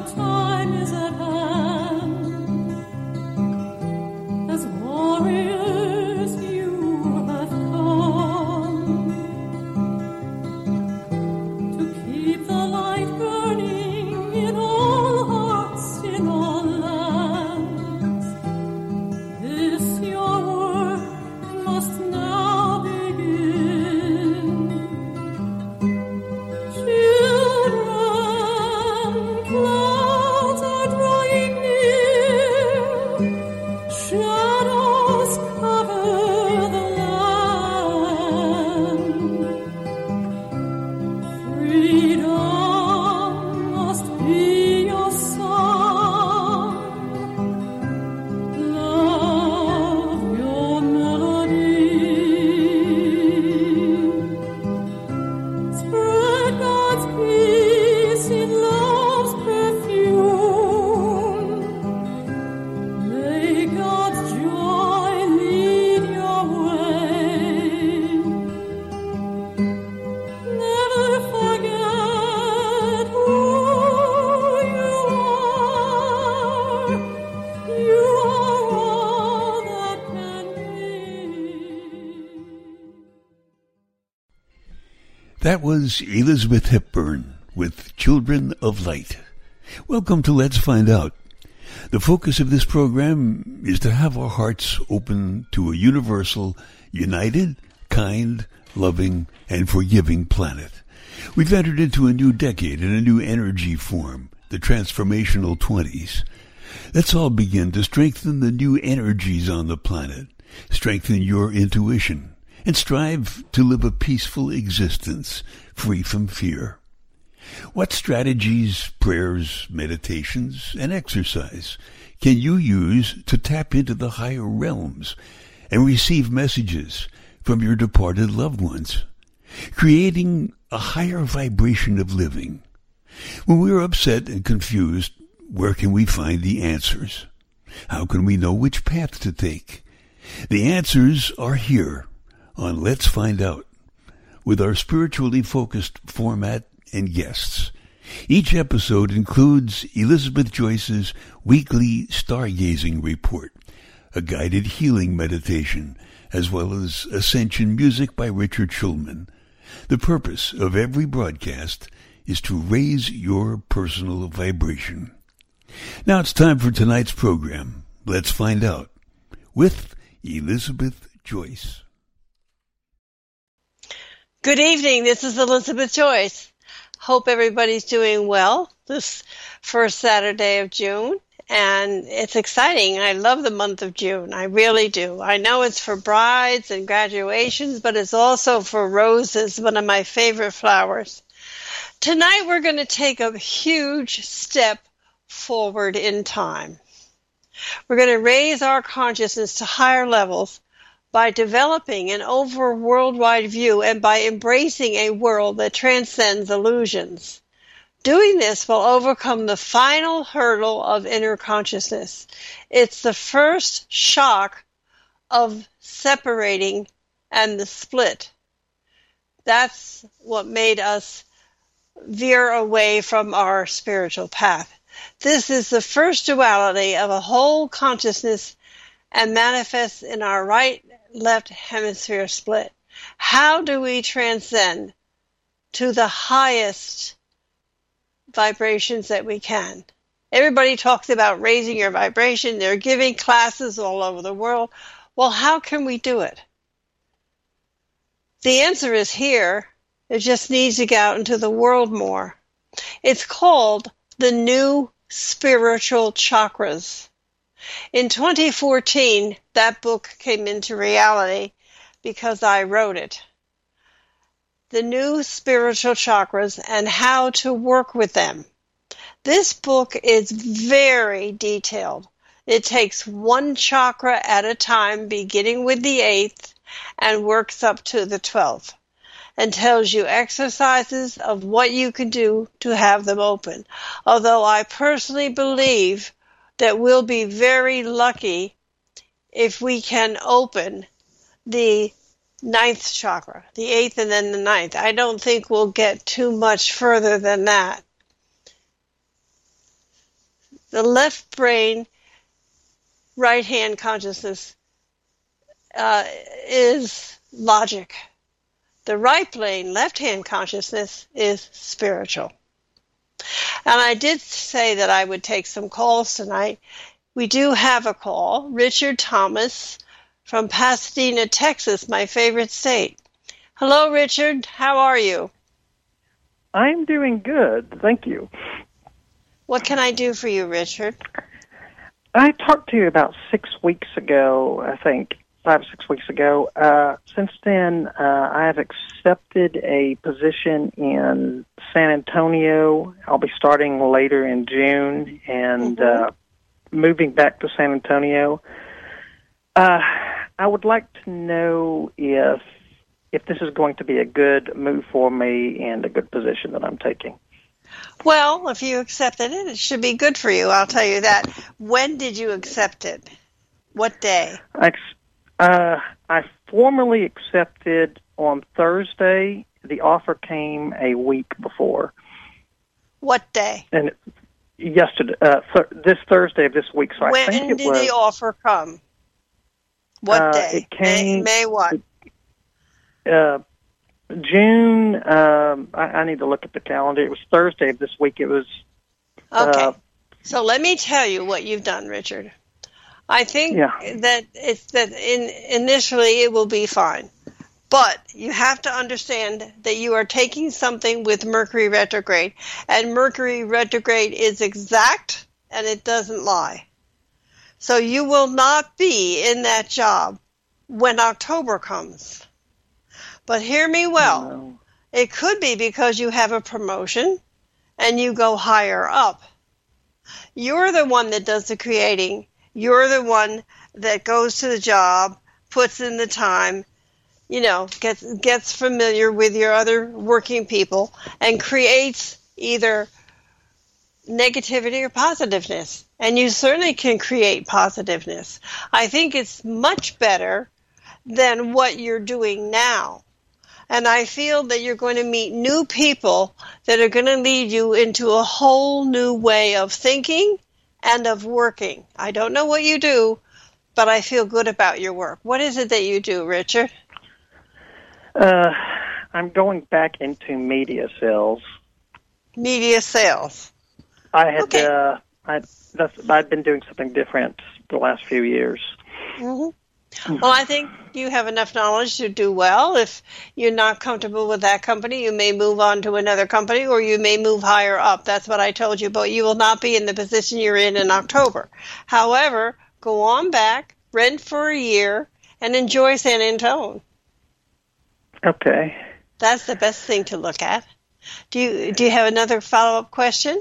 time is at hand. As warriors you have come to keep the light burning in all hearts, in all lands. This your work must now begin. Children, clouds are drawing near, shadows cover the land. Freedom must be your song, love your melody. Spread God's peace in love's perfume. May God's joy lead your way. Never forget who you are. You are all that can be. That was Elizabeth Hepburn with Children of Light. Welcome to Let's Find Out. The focus of this program is to have our hearts open to a universal, united, kind, loving, and forgiving planet. We've entered into a new decade and a new energy form, the transformational 20s. Let's all begin to strengthen the new energies on the planet, strengthen your intuition, and strive to live a peaceful existence, free from fear. What strategies, prayers, meditations, and exercise can you use to tap into the higher realms and receive messages from your departed loved ones, creating a higher vibration of living? When we're upset and confused, where can we find the answers? How can we know which path to take? The answers are here on Let's Find Out, with our spiritually focused format and guests. Each episode includes Elizabeth Joyce's weekly stargazing report, a guided healing meditation, as well as ascension music by Richard Schulman. The purpose of every broadcast is to raise your personal vibration. Now it's time for tonight's program, Let's Find Out, with Elizabeth Joyce. Good evening. This is Elizabeth Joyce. Hope everybody's doing well this first Saturday of June. And it's exciting. I love the month of June. I really do. I know it's for brides and graduations, but it's also for roses, one of my favorite flowers. Tonight we're going to take a huge step forward in time. We're going to raise our consciousness to higher levels by developing an over worldwide view and by embracing a world that transcends illusions. Doing this will overcome the final hurdle of inner consciousness. It's the first shock of separating and the split. That's what made us veer away from our spiritual path. This is the first duality of a whole consciousness and manifests in our right-left hemisphere split. How do we transcend to the highest vibrations that we can? Everybody talks about raising your vibration. They're giving classes all over the world. Well, how can we do it? The answer is here. It just needs to get out into the world more. It's called the New Spiritual Chakras. In 2014, that book came into reality because I wrote it. The New Spiritual Chakras and How to Work with Them. This book is very detailed. It takes one chakra at a time, beginning with the 8th, and works up to the 12th, and tells you exercises of what you can do to have them open. Although I personally believe that we'll be very lucky if we can open the 9th chakra, the 8th and then the 9th. I don't think we'll get too much further than that. the left brain, right hand consciousness is logic. The right brain, left hand consciousness is spiritual. And I did say that I would take some calls tonight. We do have a call. Richard Thomas from Pasadena, Texas, my favorite state. Hello, Richard. How are you? I'm doing good, thank you. What can I do for you, Richard? I talked to you about 6 weeks ago, I think, 5 or 6 weeks ago. Since then, I have accepted a position in San Antonio. I'll be starting later in June and moving back to San Antonio. I would like to know if this is going to be a good move for me and a good position that I'm taking. Well, if you accepted it, it should be good for you, I'll tell you that. When did you accept it? What day? I formally accepted on Thursday. The offer came a week before. What day? And yesterday, this Thursday of this week. So I think when it did was, the offer come? What day? It came May what? June. I need to look at the calendar. It was Thursday of this week. It was. Okay. So let me tell you what you've done, Richard. I think initially it will be fine. But you have to understand that you are taking something with Mercury retrograde. And Mercury retrograde is exact and it doesn't lie. So you will not be in that job when October comes. But hear me well. No. It could be because you have a promotion and you go higher up. You're the one that does the creating. You're the one that goes to the job, puts in the time, gets familiar with your other working people and creates either negativity or positiveness. And you certainly can create positiveness. I think it's much better than what you're doing now. And I feel that you're going to meet new people that are going to lead you into a whole new way of thinking and of working. I don't know what you do, but I feel good about your work. What is it that you do, Richard? I'm going back into media sales. Media sales. I had Okay. I've been doing something different the last few years. Mm-hmm. Well, I think you have enough knowledge to do well. If you're not comfortable with that company, you may move on to another company or you may move higher up. That's what I told you, but you will not be in the position you're in October. However, go on back, rent for a year, and enjoy San Antonio. Okay. That's the best thing to look at. Do you have another follow-up question?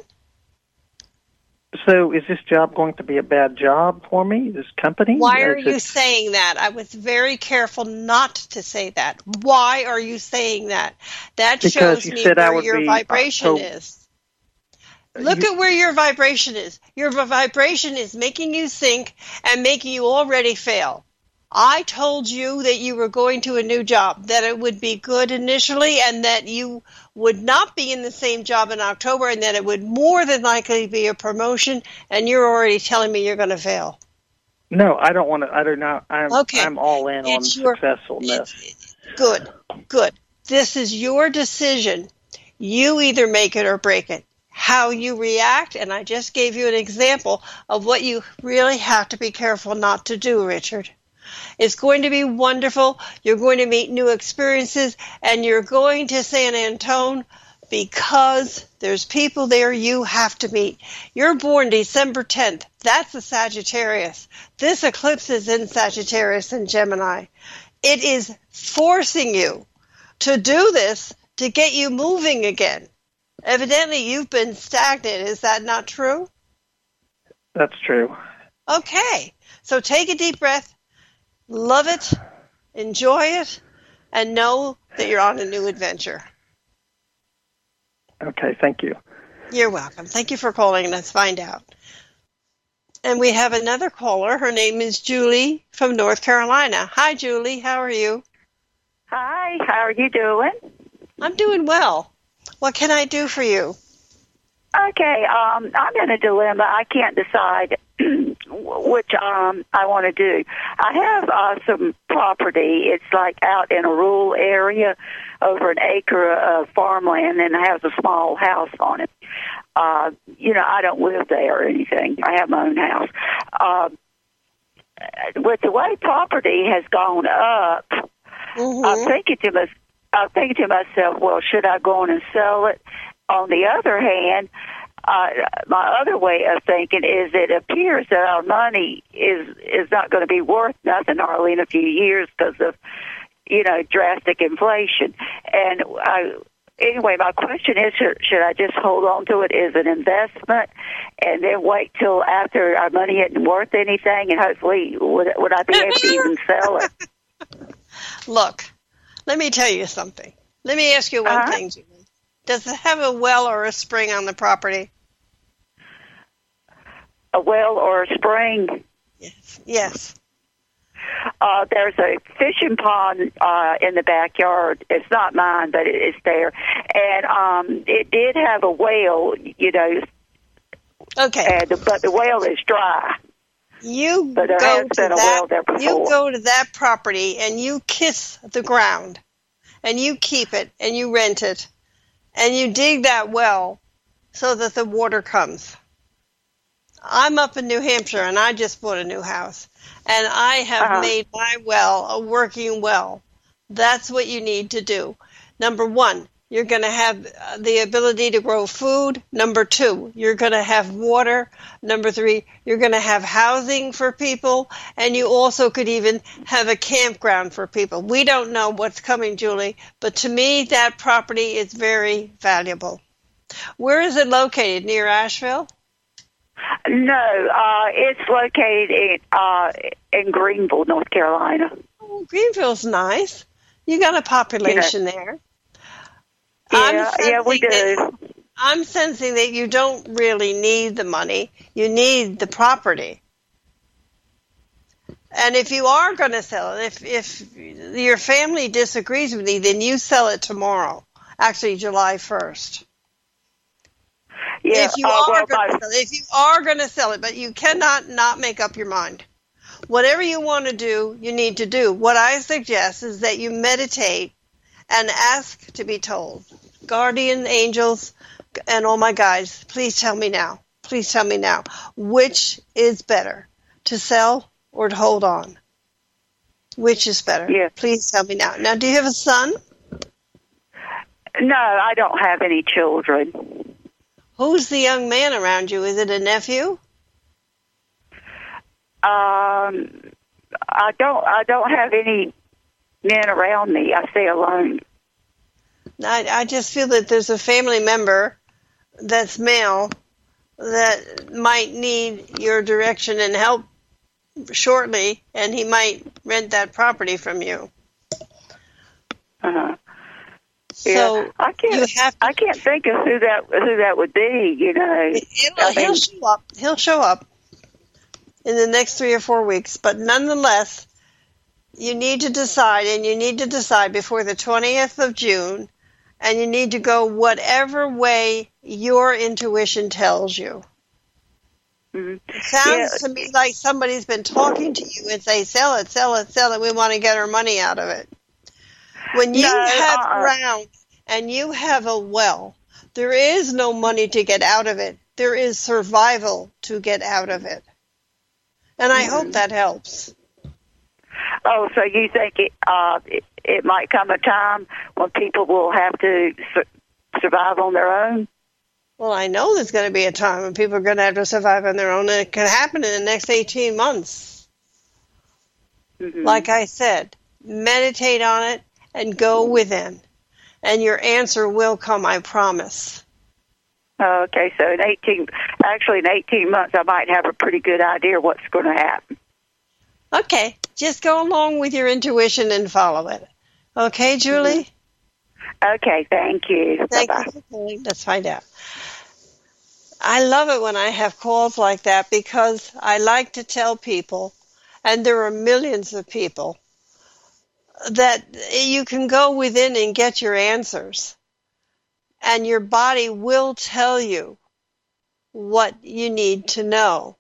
So is this job going to be a bad job for me, this company? Why are you saying that? I was very careful not to say that. Why are you saying that? That shows me where your vibration is. Look at where your vibration is. Your vibration is making you think and making you already fail. I told you that you were going to a new job, that it would be good initially, and that you would not be in the same job in October, and that it would more than likely be a promotion, and you're already telling me you're going to fail. No, I don't want to. I do not. Okay. I'm all in on successfulness. Good. This is your decision. You either make it or break it. How you react, and I just gave you an example of what you really have to be careful not to do, Richard. It's going to be wonderful. You're going to meet new experiences, and you're going to San Antonio because there's people there you have to meet. You're born December 10th. That's a Sagittarius. This eclipse is in Sagittarius and Gemini. It is forcing you to do this to get you moving again. Evidently, you've been stagnant. Is that not true? That's true. Okay. So take a deep breath. Love it, enjoy it, and know that you're on a new adventure. Okay, thank you. You're welcome. Thank you for calling. Let's find out. And we have another caller. Her name is Julie from North Carolina. Hi, Julie. How are you? Hi, how are you doing? I'm doing well. What can I do for you? Okay, I'm in a dilemma. I can't decide which I want to do. I have some property. It's like out in a rural area, over an acre of farmland, and it has a small house on it. I don't live there or anything. I have my own house. With the way property has gone up, I'm thinking to myself, well, should I go on and sell it? On the other hand, my other way of thinking is it appears that our money is not going to be worth nothing hardly in a few years because of, drastic inflation. And anyway, my question is, should I just hold on to it as an investment and then wait till after our money isn't worth anything, and hopefully would I be able to even sell it? Look, let me tell you something. Let me ask you one thing, Julie. Does it have a well or a spring on the property? A well or a spring? Yes. There's a fishing pond in the backyard. It's not mine, but it's there. And it did have a well, Okay. But the well is dry. You but there has been a well there before. You go to that property and you kiss the ground, and you keep it, and you rent it, and you dig that well so that the water comes. I'm up in New Hampshire, and I just bought a new house, and I have made my well a working well. That's what you need to do. Number one, you're going to have the ability to grow food. Number two, you're going to have water. Number three, you're going to have housing for people, and you also could even have a campground for people. We don't know what's coming, Julie, but to me, that property is very valuable. Where is it located? Near Asheville? No, it's located in Greenville, North Carolina. Oh, Greenville's nice. You got a population there. Yeah, we do. I'm sensing that you don't really need the money. You need the property. And if you are going to sell it, if your family disagrees with you, then you sell it tomorrow. Actually, July 1st. Yeah, if you are going to sell it, but you cannot not make up your mind. Whatever you want to do, you need to do. What I suggest is that you meditate and ask to be told. Guardian angels and all my guides, please tell me now. Please tell me now. Which is better, to sell or to hold on? Which is better? Yeah. Please tell me now. Now, do you have a son? No, I don't have any children. Who's the young man around you? Is it a nephew? I don't have any men around me. I stay alone. I just feel that there's a family member that's male that might need your direction and help shortly, and he might rent that property from you. So yeah, I can't think of who that would be. He'll show up. He'll show up in the next 3 or 4 weeks. But nonetheless, you need to decide, and you need to decide before the 20th of June, and you need to go whatever way your intuition tells you. Mm-hmm. It sounds to me like somebody's been talking to you and say, sell it, sell it, sell it. We want to get our money out of it. When you have ground and you have a well, there is no money to get out of it. There is survival to get out of it. And I hope that helps. Oh, so you think it might come a time when people will have to survive on their own? Well, I know there's going to be a time when people are going to have to survive on their own, and it can happen in the next 18 months. Mm-hmm. Like I said, meditate on it and go within, and your answer will come, I promise. Okay, so in 18 months, I might have a pretty good idea what's going to happen. Okay, just go along with your intuition and follow it. Okay, Julie? Okay, thank you. Thank Bye-bye. you for calling. Let's find out. I love it when I have calls like that because I like to tell people, and there are millions of people, that you can go within and get your answers. And your body will tell you what you need to know.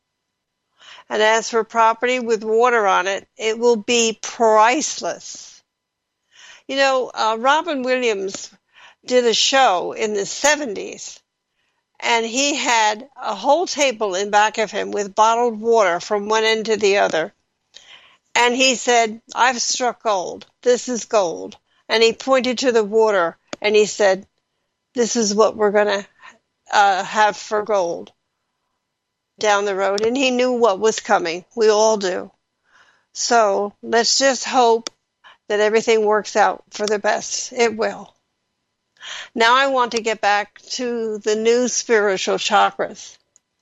And as for property with water on it, it will be priceless. You know, Robin Williams did a show in the 70s, and he had a whole table in back of him with bottled water from one end to the other. And he said, I've struck gold. This is gold. And he pointed to the water, and he said, this is what we're going to have for gold down the road. And he knew what was coming. We all do. So let's just hope that everything works out for the best. It will. Now I want to get back to the new spiritual chakras.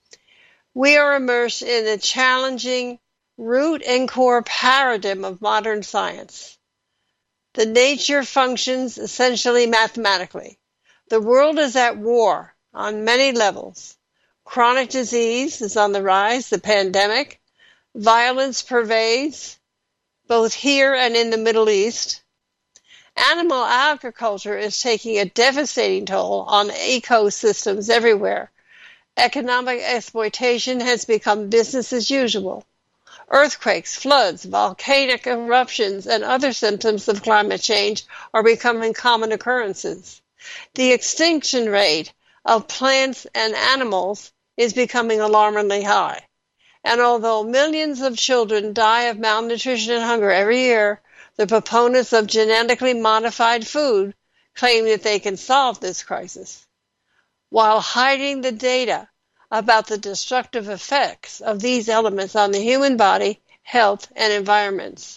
We are immersed in a challenging root and core paradigm of modern science. The nature functions essentially mathematically. The world is at war on many levels. Chronic disease is on the rise, the pandemic. Violence pervades, both here and in the Middle East. Animal agriculture is taking a devastating toll on ecosystems everywhere. Economic exploitation has become business as usual. Earthquakes, floods, volcanic eruptions, and other symptoms of climate change are becoming common occurrences. The extinction rate of plants and animals is becoming alarmingly high. And although millions of children die of malnutrition and hunger every year, the proponents of genetically modified food claim that they can solve this crisis, while hiding the data about the destructive effects of these elements on the human body, health, and environments.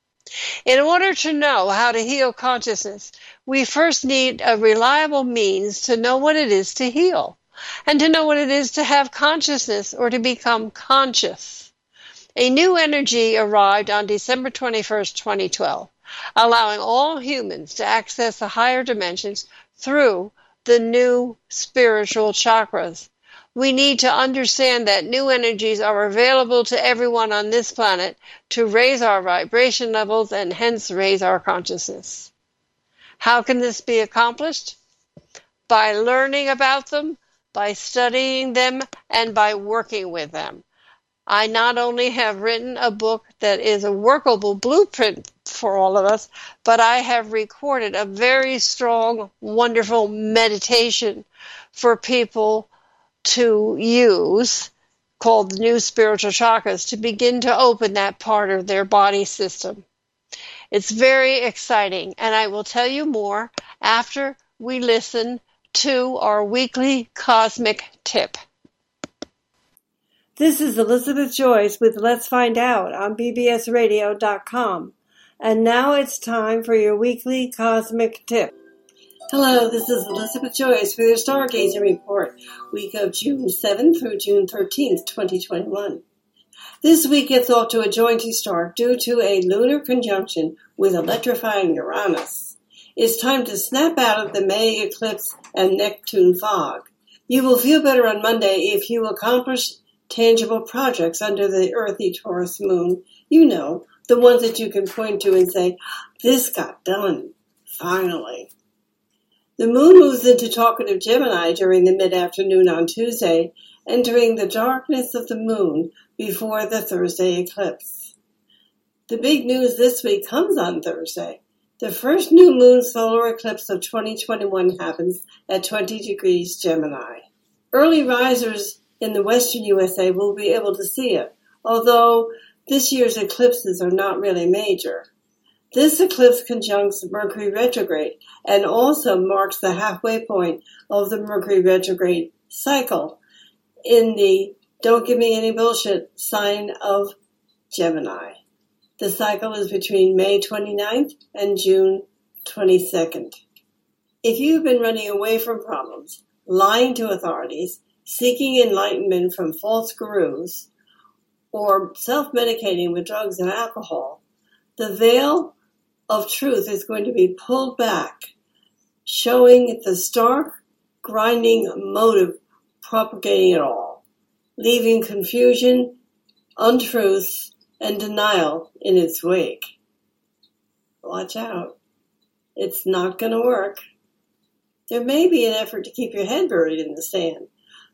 In order to know how to heal consciousness, we first need a reliable means to know what it is to heal, and to know what it is to have consciousness or to become conscious. A new energy arrived on December 21st, 2012, allowing all humans to access the higher dimensions through the new spiritual chakras. We need to understand that new energies are available to everyone on this planet to raise our vibration levels and hence raise our consciousness. How can this be accomplished? By learning about them, by studying them, and by working with them. I not only have written a book that is a workable blueprint for all of us, but I have recorded a very strong, wonderful meditation for people to use called the New Spiritual Chakras to begin to open that part of their body system. It's very exciting, and I will tell you more after we listen to our weekly cosmic tip. This is Elizabeth Joyce with Let's Find Out on bbsradio.com. And now it's time for your weekly cosmic tip. Hello, this is Elizabeth Joyce with your Stargazing Report, week of June 7th through June 13th, 2021. This week gets off to a jointy start due to a lunar conjunction with electrifying Uranus. It's time to snap out of the May eclipse and Neptune fog. You will feel better on Monday if you accomplish tangible projects under the earthy Taurus moon. You know, the ones that you can point to and say, this got done, finally. The moon moves into talkative Gemini during the mid-afternoon on Tuesday, entering the darkness of the moon before the Thursday eclipse. The big news this week comes on Thursday. The first new moon solar eclipse of 2021 happens at 20 degrees Gemini. Early risers in the western USA will be able to see it, although this year's eclipses are not really major. This eclipse conjuncts Mercury retrograde and also marks the halfway point of the Mercury retrograde cycle in the don't give me any bullshit sign of Gemini. The cycle is between May 29th and June 22nd. If you've been running away from problems, lying to authorities, seeking enlightenment from false gurus, or self-medicating with drugs and alcohol, the veil of truth is going to be pulled back, showing the stark, grinding motive propagating it all, leaving confusion, untruths, and denial in its wake. Watch out. It's not going to work. There may be an effort to keep your head buried in the sand,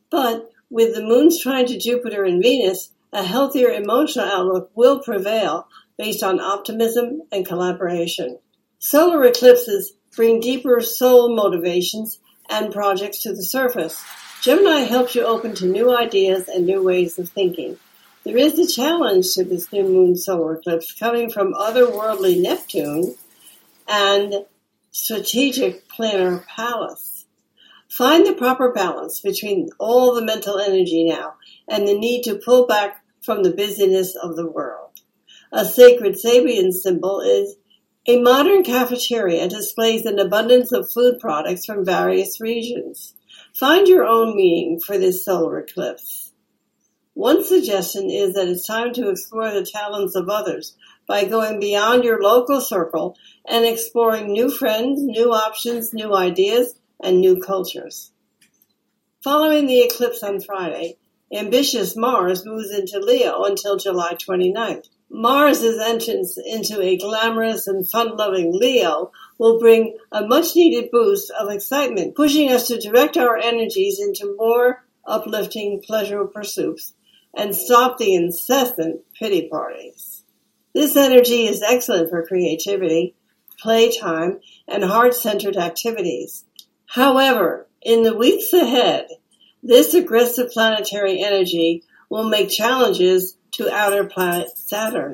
But with the moons trine to Jupiter and Venus, a healthier emotional outlook will prevail based on optimism and collaboration. Solar eclipses bring deeper soul motivations and projects to the surface. Gemini helps you open to new ideas and new ways of thinking. There is a challenge to this new moon solar eclipse coming from otherworldly Neptune and strategic planar Pallas. Find the proper balance between all the mental energy now and the need to pull back from the busyness of the world. A sacred Sabian symbol is a modern cafeteria displays an abundance of food products from various regions. Find your own meaning for this solar eclipse. One suggestion is that it's time to explore the talents of others by going beyond your local circle and exploring new friends, new options, new ideas, and new cultures. Following the eclipse on Friday, ambitious Mars moves into Leo until July 29th. Mars' entrance into a glamorous and fun-loving Leo will bring a much-needed boost of excitement, pushing us to direct our energies into more uplifting, pleasurable pursuits and stop the incessant pity parties. This energy is excellent for creativity, playtime, and heart-centered activities. However, in the weeks ahead, this aggressive planetary energy will make challenges to outer planet Saturn.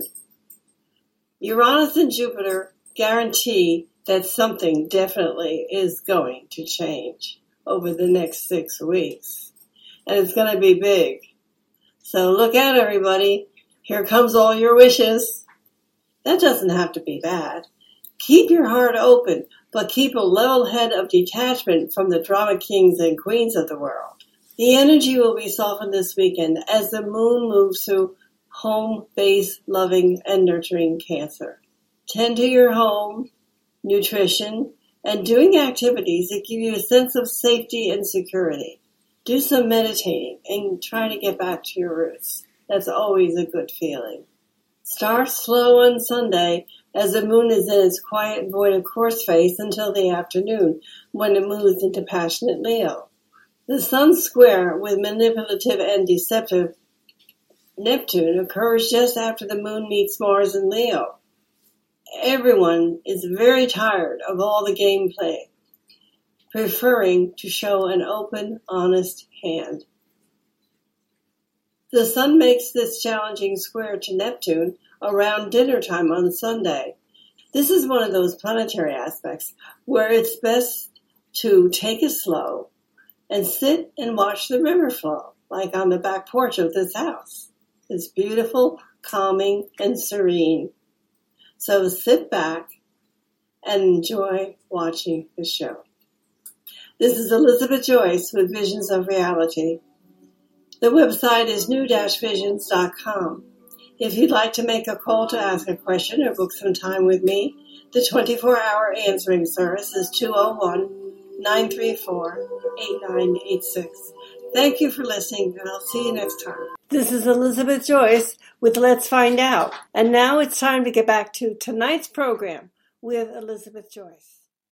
Uranus and Jupiter guarantee that something definitely is going to change over the next 6 weeks. And it's going to be big. So look out, everybody. Here comes all your wishes. That doesn't have to be bad. Keep your heart open, but keep a level head of detachment from the drama kings and queens of the world. The energy will be softened this weekend as the moon moves through home, base, loving, and nurturing Cancer. Tend to your home, nutrition, and doing activities that give you a sense of safety and security. Do some meditating and try to get back to your roots. That's always a good feeling. Start slow on Sunday as the moon is in its quiet void of course phase until the afternoon when it moves into passionate Leo. The sun square with manipulative and deceptive Neptune occurs just after the moon meets Mars in Leo. Everyone is very tired of all the gameplay, preferring to show an open, honest hand. The sun makes this challenging square to Neptune around dinner time on Sunday. This is one of those planetary aspects where it's best to take it slow and sit and watch the river flow, like on the back porch of this house. It's beautiful, calming, and serene. So sit back and enjoy watching the show. This is Elizabeth Joyce with Visions of Reality. The website is new-visions.com. If you'd like to make a call to ask a question or book some time with me, the 24-hour answering service is 201-934-8986. Thank you for listening, and I'll see you next time. This is Elizabeth Joyce with Let's Find Out. And now it's time to get back to tonight's program with Elizabeth Joyce.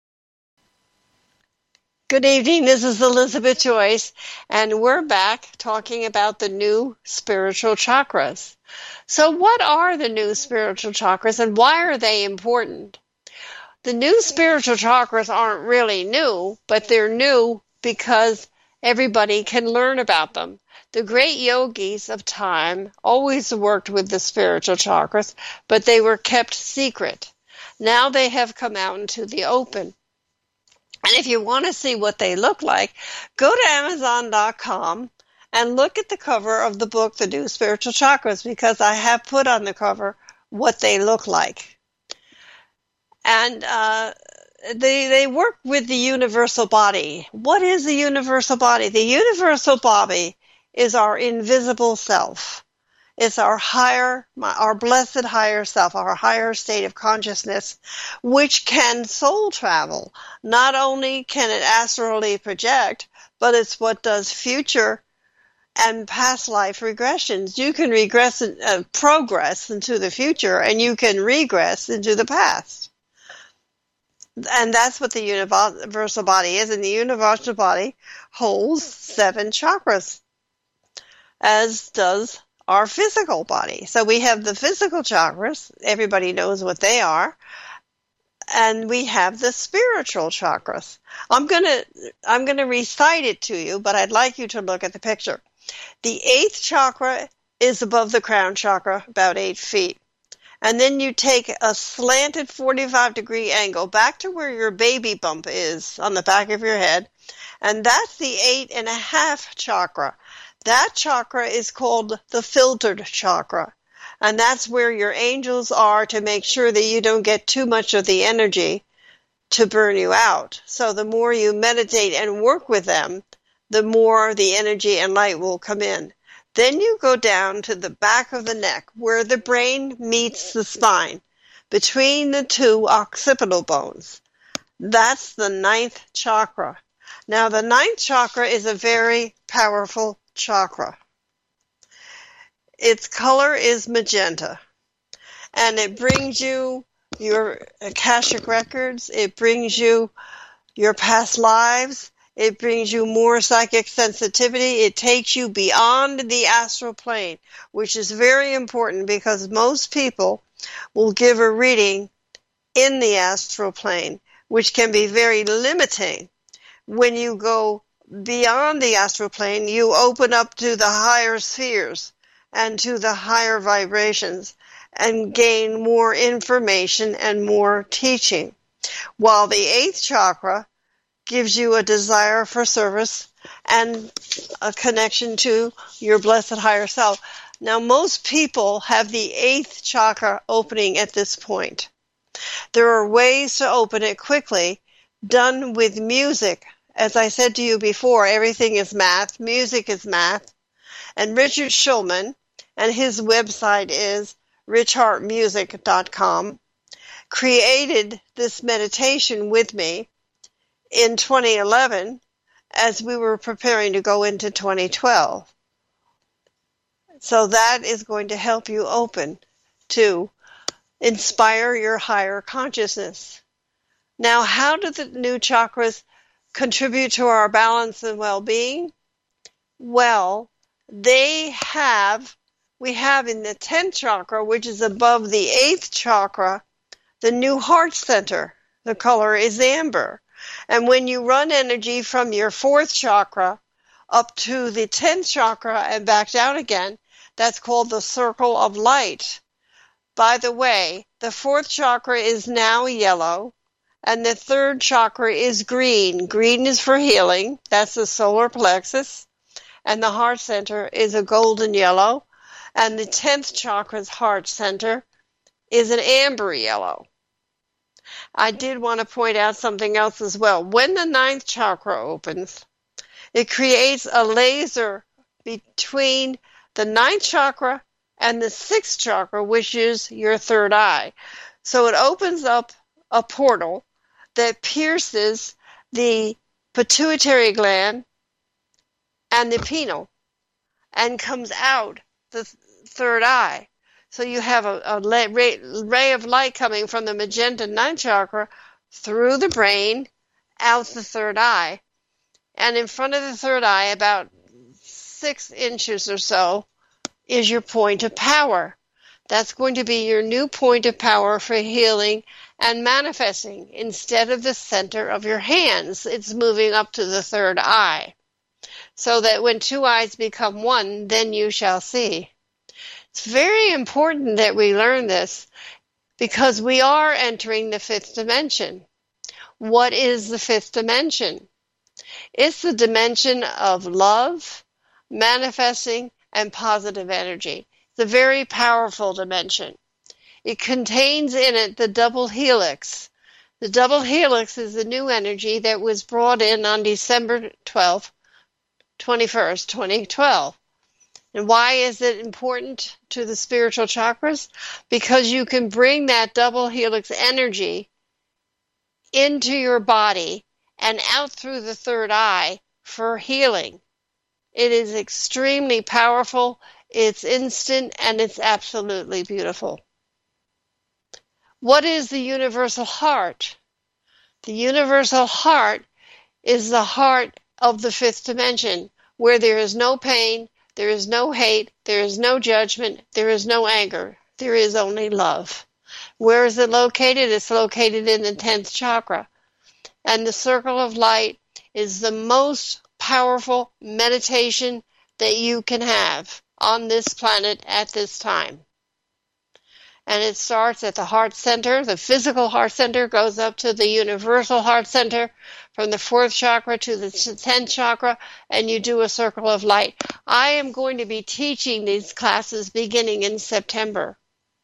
Good evening, this is Elizabeth Joyce, and we're back talking about the new spiritual chakras. So what are the new spiritual chakras and why are they important? The new spiritual chakras aren't really new, but they're new because everybody can learn about them. The great yogis of time always worked with the spiritual chakras, but they were kept secret. Now they have come out into the open. And if you want to see what they look like, go to Amazon.com and look at the cover of the book, The New Spiritual Chakras, because I have put on the cover what they look like. And they work with the universal body. What is the universal body? The universal body is our invisible self. It's our blessed higher self, our higher state of consciousness, which can soul travel. Not only can it astrally project, but it's what does future and past life regressions. You can progress into the future, and you can regress into the past. And that's what the universal body is. And the universal body holds 7 chakras, as does our physical body. So we have the physical chakras. Everybody knows what they are. And we have the spiritual chakras. I'm gonna recite it to you, but I'd like you to look at the picture. The 8th chakra is above the crown chakra, about 8 feet. And then you take a slanted 45-degree angle back to where your baby bump is on the back of your head. And that's the 8.5 chakra. That chakra is called the filtered chakra. And that's where your angels are to make sure that you don't get too much of the energy to burn you out. So the more you meditate and work with them, the more the energy and light will come in. Then you go down to the back of the neck where the brain meets the spine, between the 2 occipital bones. That's the 9th chakra. Now the 9th chakra is a very powerful chakra. Its color is magenta, and it brings you your Akashic records, it brings you your past lives, it brings you more psychic sensitivity, it takes you beyond the astral plane, which is very important because most people will give a reading in the astral plane, which can be very limiting. When you go beyond the astral plane, you open up to the higher spheres and to the higher vibrations and gain more information and more teaching. While the 8th chakra gives you a desire for service and a connection to your blessed higher self. Now, most people have the 8th chakra opening at this point. There are ways to open it quickly, done with music. As I said to you before, everything is math. Music is math. And Richard Shulman, and his website is richheartmusic.com, created this meditation with me in 2011 as we were preparing to go into 2012. So that is going to help you open to inspire your higher consciousness. Now, how do the new chakras contribute to our balance and well-being? Well, we have in the 10th chakra, which is above the 8th chakra, the new heart center. The color is amber. And when you run energy from your 4th chakra up to the 10th chakra and back down again, that's called the circle of light. By the way, the 4th chakra is now yellow, and the 3rd chakra is green. Green is for healing. That's the solar plexus. And the heart center is a golden yellow. And the 10th chakra's heart center is an amber yellow. I did want to point out something else as well. When the 9th chakra opens, it creates a laser between the 9th chakra and the 6th chakra, which is your 3rd eye. So it opens up a portal that pierces the pituitary gland and the pineal and comes out the 3rd eye. So you have a ray of light coming from the magenta 9th chakra through the brain, out the 3rd eye. And in front of the 3rd eye, about 6 inches or so, is your point of power. That's going to be your new point of power for healing and manifesting. Instead of the center of your hands, it's moving up to the 3rd eye. So that when 2 eyes become 1, then you shall see. It's very important that we learn this because we are entering the 5th dimension. What is the 5th dimension? It's the dimension of love, manifesting, and positive energy. It's a very powerful dimension. It contains in it the double helix. The double helix is the new energy that was brought in on December 21st, 2012. And why is it important to the spiritual chakras? Because you can bring that double helix energy into your body and out through the 3rd eye for healing. It is extremely powerful, it's instant, and it's absolutely beautiful. What is the universal heart? The universal heart is the heart of the fifth dimension, where there is no pain, there is no hate, there is no judgment, there is no anger, there is only love. Where is it located? It's located in the 10th chakra. And the circle of light is the most powerful meditation that you can have on this planet at this time. And it starts at the heart center. The physical heart center goes up to the universal heart center, from the 4th chakra to the 10th chakra, and you do a circle of light. I am going to be teaching these classes beginning in September.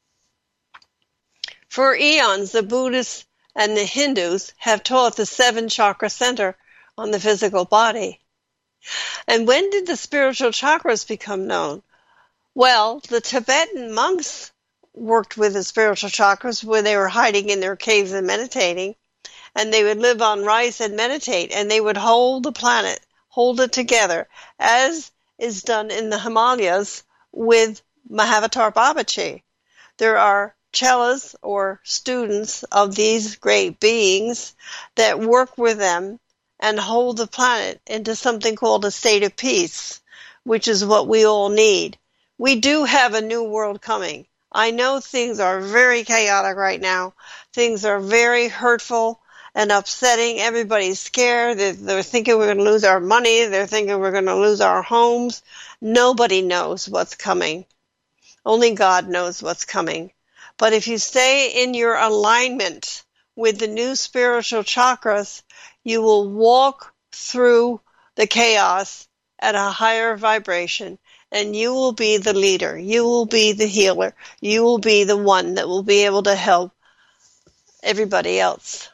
For eons, the Buddhists and the Hindus have taught the 7 chakra center on the physical body. And when did the spiritual chakras become known? Well, the Tibetan monks worked with the spiritual chakras when they were hiding in their caves and meditating, and they would live on rice and meditate, and they would hold the planet, hold it together, as is done in the Himalayas with Mahavatar Babaji. There are chelas, or students of these great beings, that work with them and hold the planet into something called a state of peace, which is what we all need. We do have a new world coming. I know things are very chaotic right now. Things are very hurtful and upsetting. Everybody's scared. They're thinking we're going to lose our money. They're thinking we're going to lose our homes. Nobody knows what's coming. Only God knows what's coming. But if you stay in your alignment with the new spiritual chakras, you will walk through the chaos at a higher vibration, and you will be the leader. You will be the healer. You will be the one that will be able to help everybody else.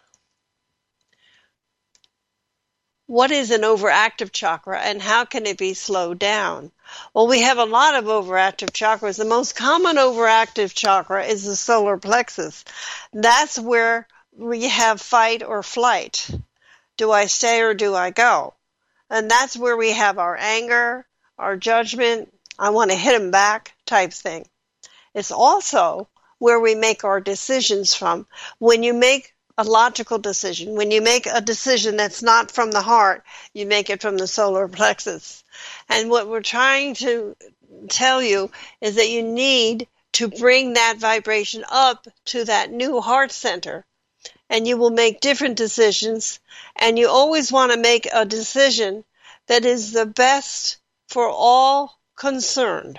What is an overactive chakra, and how can it be slowed down? Well, we have a lot of overactive chakras. The most common overactive chakra is the solar plexus. That's where we have fight or flight. Do I stay or do I go? And that's where we have our anger, our judgment, I want to hit him back type thing. It's also where we make our decisions from. When you make a logical decision, when you make a decision that's not from the heart, you make it from the solar plexus. And what we're trying to tell you is that you need to bring that vibration up to that new heart center, and you will make different decisions, and you always want to make a decision that is the best for all concerned.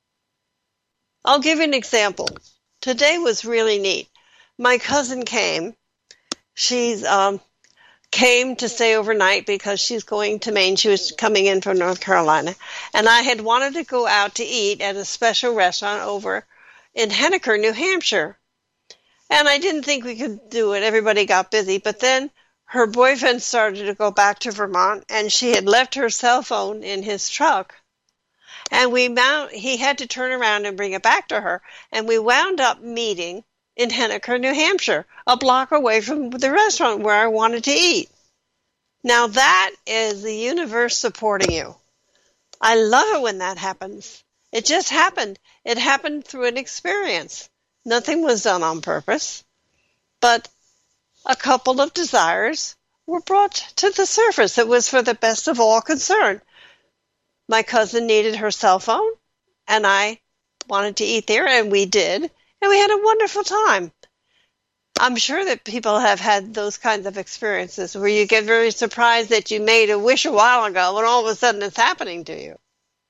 I'll give you an example. Today was really neat. My cousin came. She's came to stay overnight because she's going to Maine. She was coming in from North Carolina. And I had wanted to go out to eat at a special restaurant over in Henniker, New Hampshire. And I didn't think we could do it. Everybody got busy. But then her boyfriend started to go back to Vermont, and she had left her cell phone in his truck. And he had to turn around and bring it back to her. And we wound up meeting in Henniker, New Hampshire, a block away from the restaurant where I wanted to eat. Now that is the universe supporting you. I love it when that happens. It just happened. It happened through an experience. Nothing was done on purpose, but a couple of desires were brought to the surface. It was for the best of all concerned. My cousin needed her cell phone, and I wanted to eat there, and we did, and we had a wonderful time. I'm sure that people have had those kinds of experiences where you get very surprised that you made a wish a while ago, and all of a sudden it's happening to you.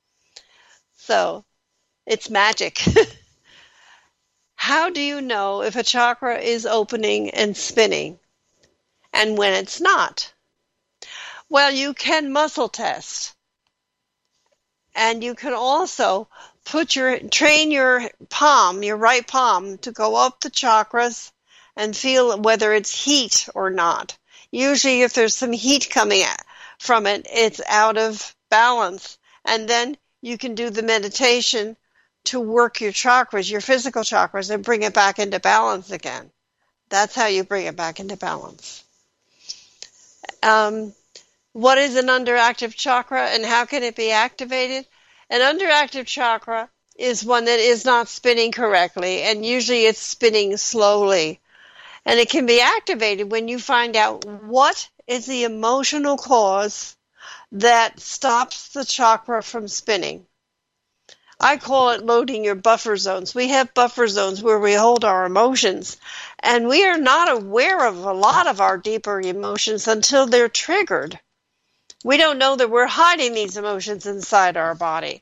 So, it's magic. How do you know if a chakra is opening and spinning, and when it's not? Well, you can muscle test. And you can also train your palm, your right palm, to go up the chakras and feel whether it's heat or not. Usually if there's some heat coming from it, it's out of balance. And then you can do the meditation to work your chakras, your physical chakras, and bring it back into balance again. That's how you bring it back into balance. What is an underactive chakra, and how can it be activated? An underactive chakra is one that is not spinning correctly, and usually it's spinning slowly. And it can be activated when you find out what is the emotional cause that stops the chakra from spinning. I call it loading your buffer zones. We have buffer zones where we hold our emotions, and we are not aware of a lot of our deeper emotions until they're triggered. We don't know that we're hiding these emotions inside our body.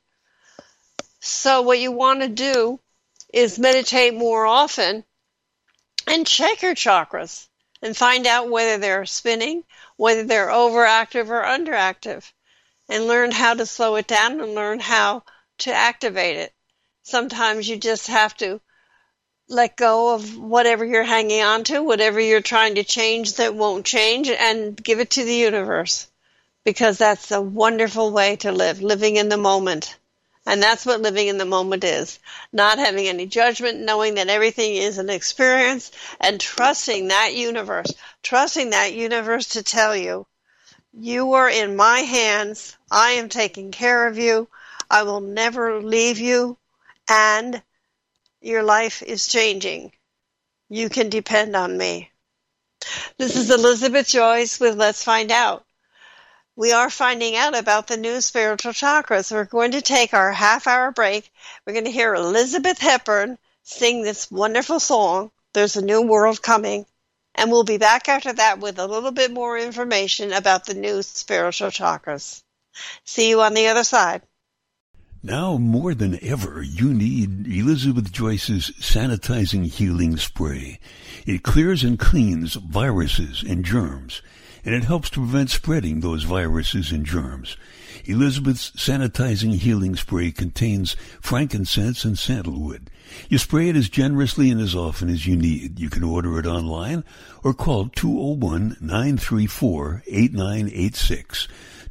So what you want to do is meditate more often and check your chakras and find out whether they're spinning, whether they're overactive or underactive, and learn how to slow it down and learn how to activate it. Sometimes you just have to let go of whatever you're hanging on to, whatever you're trying to change that won't change, and give it to the universe, because that's a wonderful way to live, living in the moment. And that's what living in the moment is. Not having any judgment, knowing that everything is an experience, and trusting that universe to tell you, you are in my hands, I am taking care of you, I will never leave you, and your life is changing. You can depend on me. This is Elizabeth Joyce with Let's Find Out. We are finding out about the new spiritual chakras. We're going to take our half-hour break. We're going to hear Elizabeth Hepburn sing this wonderful song, There's a New World Coming, and we'll be back after that with a little bit more information about the new spiritual chakras. See you on the other side. Now more than ever, you need Elizabeth Joyce's Sanitizing Healing Spray. It clears and cleans viruses and germs, and it helps to prevent spreading those viruses and germs. Elizabeth's Sanitizing Healing Spray contains frankincense and sandalwood. You spray it as generously and as often as you need. You can order it online or call 201-934-8986.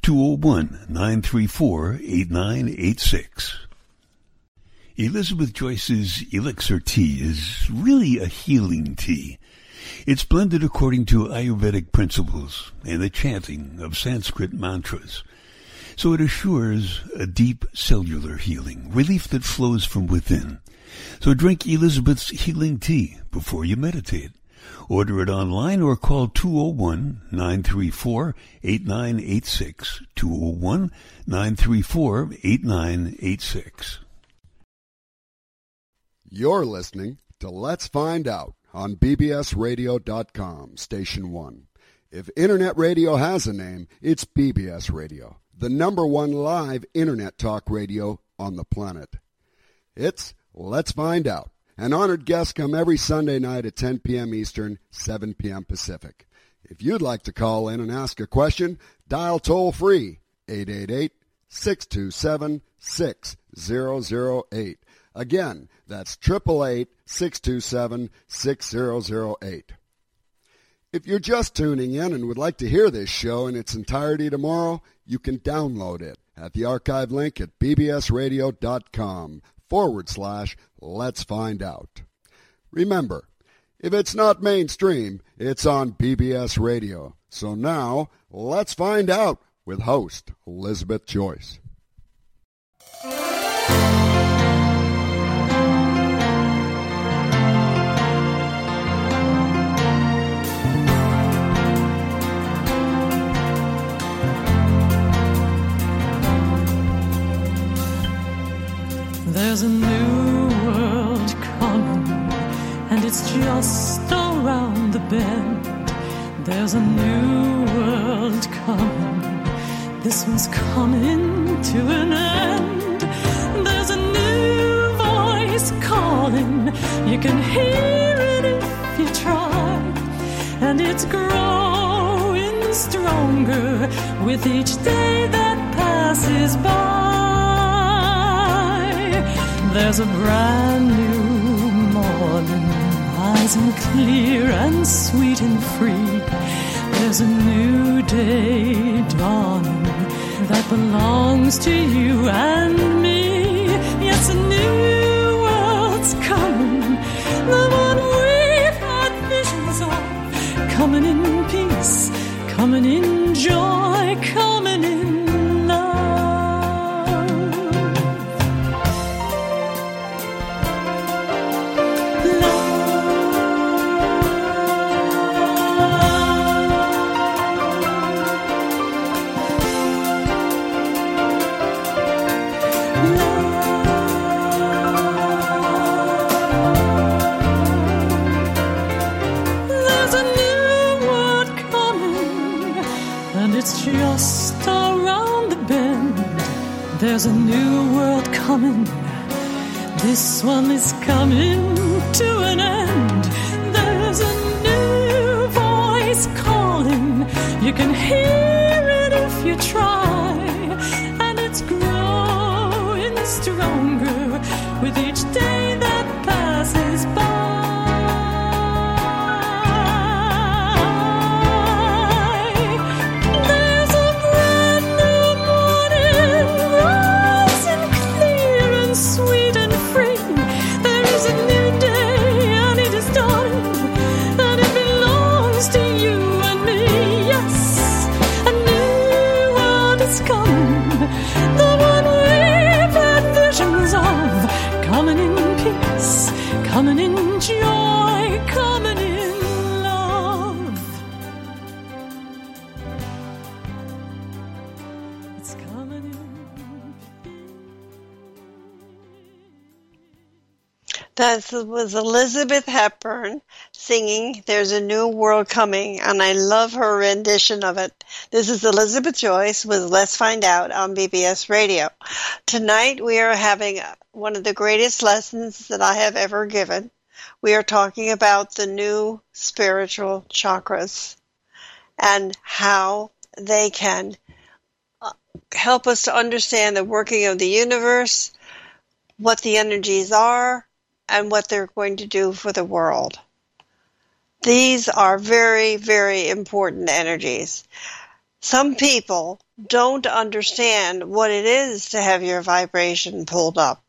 201-934-8986. Elizabeth Joyce's Elixir Tea is really a healing tea. It's blended according to Ayurvedic principles and the chanting of Sanskrit mantras. So it assures a deep cellular healing, relief that flows from within. So drink Elizabeth's healing tea before you meditate. Order it online or call 201-934-8986. 201-934-8986. You're listening to Let's Find Out on bbsradio.com, Station 1. If Internet radio has a name, it's BBS Radio, the #1 live Internet talk radio on the planet. It's Let's Find Out. An honored guest come every Sunday night at 10 p.m. Eastern, 7 p.m. Pacific. If you'd like to call in and ask a question, dial toll-free 888-627-6008. Again, that's 888-627-6008. If you're just tuning in and would like to hear this show in its entirety tomorrow, you can download it at the archive link at bbsradio.com/Let's Find Out. Remember, if it's not mainstream, it's on BBS Radio. So now, let's find out with host Elizabeth Joyce. There's a new world coming, and it's just around the bend. There's a new world coming, this one's coming to an end. There's a new voice calling, you can hear it if you try, and it's growing stronger with each day that passes by. There's a brand new morning, rising clear and sweet and free. There's a new day dawning that belongs to you and me. Yes, a new world's coming, the one we've had visions of, coming in peace, coming in joy, coming in and it's just around the bend. There's a new world coming. This one is coming to an end. There's a new voice calling. You can hear it if you try, and it's growing stronger with each day that passes by. There's a brand new morning, rising clear and sweet and free. There is a new day and it is dawning, and it belongs to you and me. Yes, a new world is coming, the one we've had visions of, coming in peace, coming in joy, coming in love. It's coming in peace. That was Elizabeth Hepburn singing There's a New World Coming, and I love her rendition of it. This is Elizabeth Joyce with Let's Find Out on BBS Radio. Tonight we are having one of the greatest lessons that I have ever given. We are talking about the new spiritual chakras and how they can help us to understand the working of the universe, what the energies are, and what they're going to do for the world. These are very, very important energies. Some people don't understand what it is to have your vibration pulled up.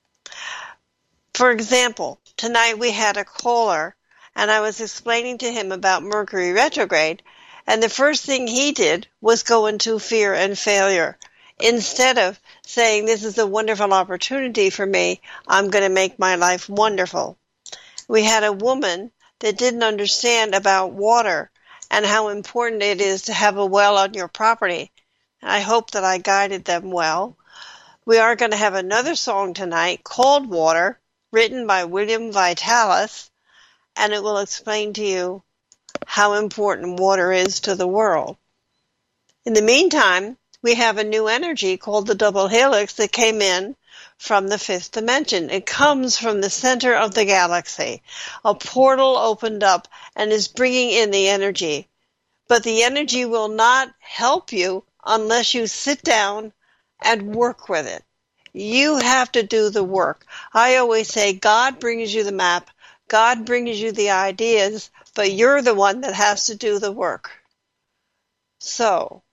For example, tonight we had a caller, and I was explaining to him about Mercury retrograde, and the first thing he did was go into fear and failure. Instead of saying, this is a wonderful opportunity for me, I'm going to make my life wonderful. We had a woman that didn't understand about water and how important it is to have a well on your property. I hope that I guided them well. We are going to have another song tonight, Cold Water, written by William Vitalis, and it will explain to you how important water is to the world. In the meantime, we have a new energy called the double helix that came in from the fifth dimension. It comes from the center of the galaxy. A portal opened up and is bringing in the energy. But the energy will not help you unless you sit down and work with it. You have to do the work. I always say God brings you the map, God brings you the ideas, but you're the one that has to do the work. So,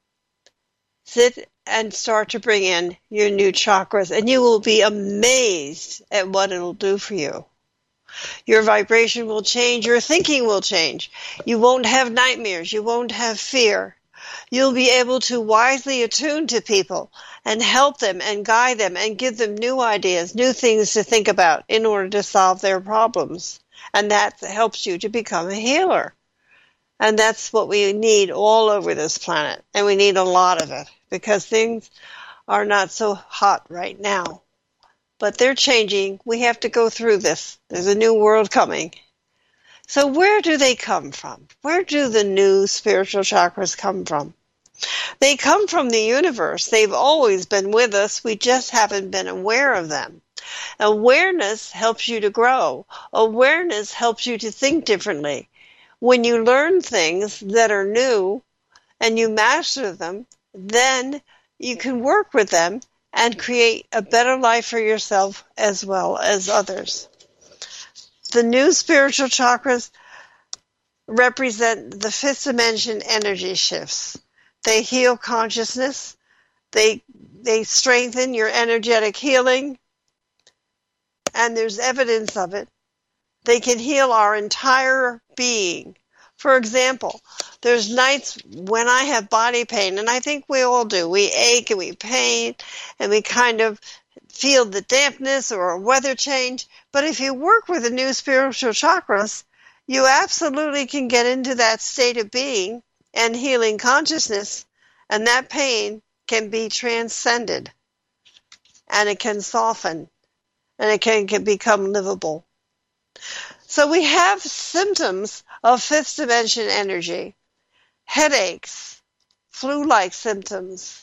sit and start to bring in your new chakras, and you will be amazed at what it'll do for you. Your vibration will change, your thinking will change. You won't have nightmares, you won't have fear. You'll be able to wisely attune to people and help them and guide them and give them new ideas, new things to think about in order to solve their problems. And that helps you to become a healer. And that's what we need all over this planet. And we need a lot of it because things are not so hot right now. But they're changing. We have to go through this. There's a new world coming. So where do they come from? Where do the new spiritual chakras come from? They come from the universe. They've always been with us. We just haven't been aware of them. Awareness helps you to grow. Awareness helps you to think differently. When you learn things that are new and you master them, then you can work with them and create a better life for yourself as well as others. The new spiritual chakras represent the fifth dimension energy shifts. They heal consciousness. They strengthen your energetic healing. And there's evidence of it. They can heal our entire being. For example, there's nights when I have body pain, and I think we all do. We ache and we pain, and we kind of feel the dampness or a weather change. But if you work with the new spiritual chakras, you absolutely can get into that state of being and healing consciousness, and that pain can be transcended, and it can soften, and it can become livable. So we have symptoms of fifth dimension energy: headaches, flu-like symptoms,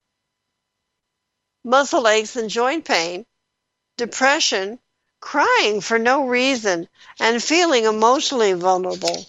muscle aches and joint pain, depression, crying for no reason, and feeling emotionally vulnerable,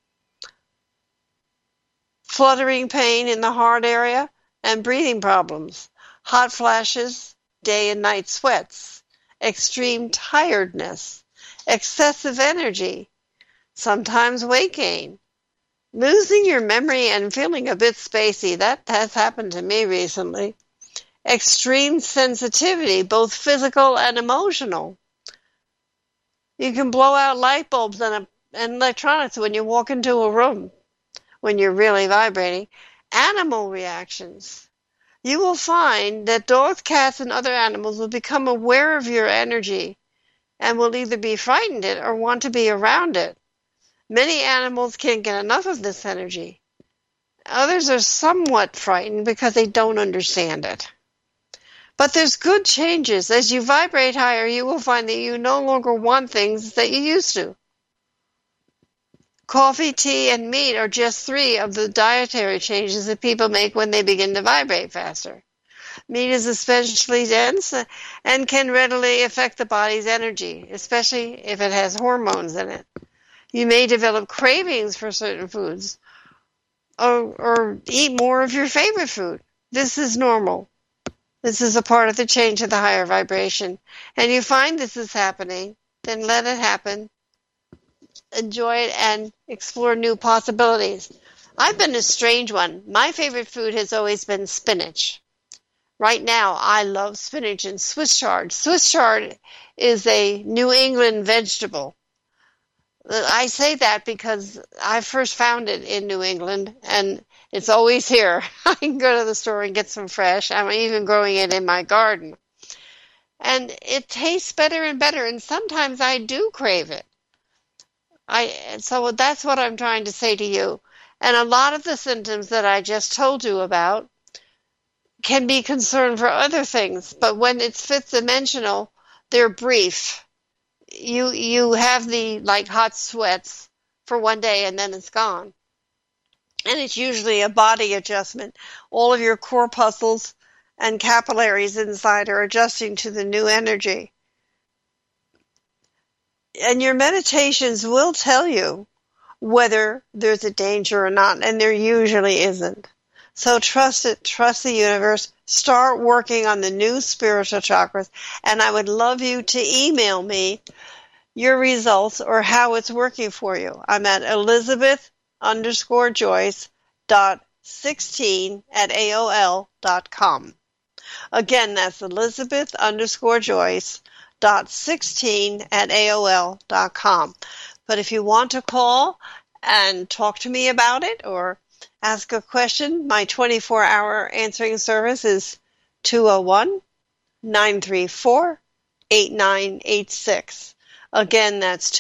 fluttering pain in the heart area, and breathing problems, hot flashes, day and night sweats, extreme tiredness, excessive energy, sometimes weight gain, losing your memory and feeling a bit spacey. That has happened to me recently. Extreme sensitivity, both physical and emotional. You can blow out light bulbs and electronics when you walk into a room, when you're really vibrating. Animal reactions. You will find that dogs, cats, and other animals will become aware of your energy and will either be frightened it or want to be around it. Many animals can't get enough of this energy. Others are somewhat frightened because they don't understand it. But there's good changes. As you vibrate higher, you will find that you no longer want things that you used to. Coffee, tea, and meat are just 3 of the dietary changes that people make when they begin to vibrate faster. Meat is especially dense and can readily affect the body's energy, especially if it has hormones in it. You may develop cravings for certain foods or eat more of your favorite food. This is normal. This is a part of the change to the higher vibration. And you find this is happening, then let it happen. Enjoy it and explore new possibilities. I've been a strange one. My favorite food has always been spinach. Right now, I love spinach and Swiss chard. Swiss chard is a New England vegetable. I say that because I first found it in New England, and it's always here. I can go to the store and get some fresh. I'm even growing it in my garden. And it tastes better and better, and sometimes I do crave it. So that's what I'm trying to say to you. And a lot of the symptoms that I just told you about can be concern for other things, but when it's fifth dimensional, they're brief. You have the hot sweats for one day and then it's gone. And it's usually a body adjustment. All of your corpuscles and capillaries inside are adjusting to the new energy. And your meditations will tell you whether there's a danger or not, and there usually isn't. So trust it, trust the universe, start working on the new spiritual chakras, and I would love you to email me your results or how it's working for you. I'm at Elizabeth_Joyce.16@AOL.com. Again, that's Elizabeth_Joyce.16@AOL.com. But if you want to call and talk to me about it or ask a question, my 24-hour answering service is 201-934-8986. Again, that's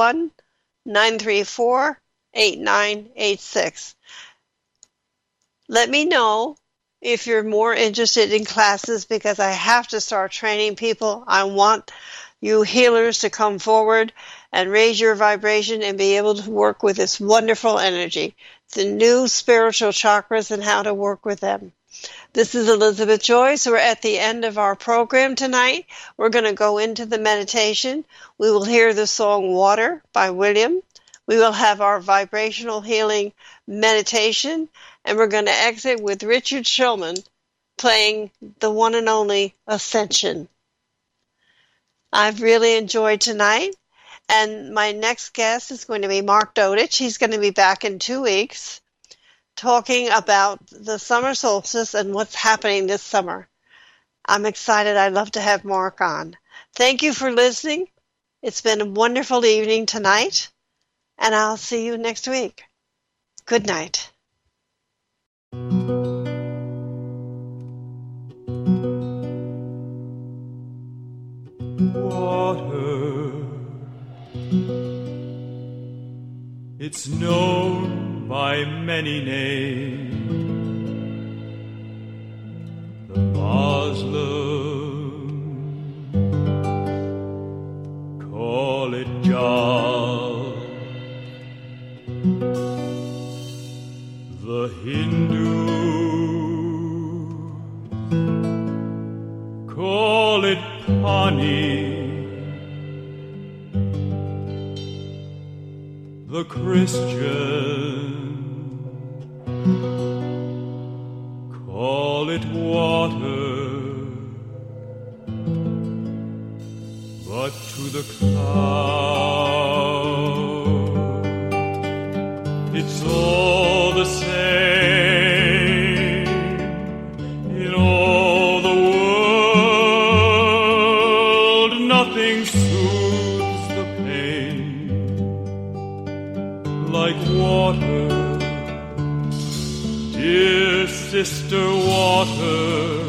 201-934-8986. Let me know if you're more interested in classes, because I have to start training people. I want you healers to come forward and raise your vibration and be able to work with this wonderful energy, the new spiritual chakras and how to work with them. This is Elizabeth Joyce. We're at the end of our program tonight. We're going to go into the meditation. We will hear the song Water by William. We will have our vibrational healing meditation, and we're going to exit with Richard Shulman playing the one and only Ascension. I've really enjoyed tonight, and my next guest is going to be Mark Dodich. He's going to be back in 2 weeks talking about the summer solstice and what's happening this summer. I'm excited. I'd love to have Mark on. Thank you for listening. It's been a wonderful evening tonight, and I'll see you next week. Good night. Water, it's known by many names. The Muslim call it Jah, the Hindu call it Pani. The Christian call it water, but to the cloud it's all the same. In all the world nothing soothes the pain like water, dear sister water,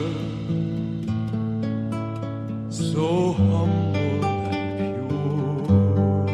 so humble and pure.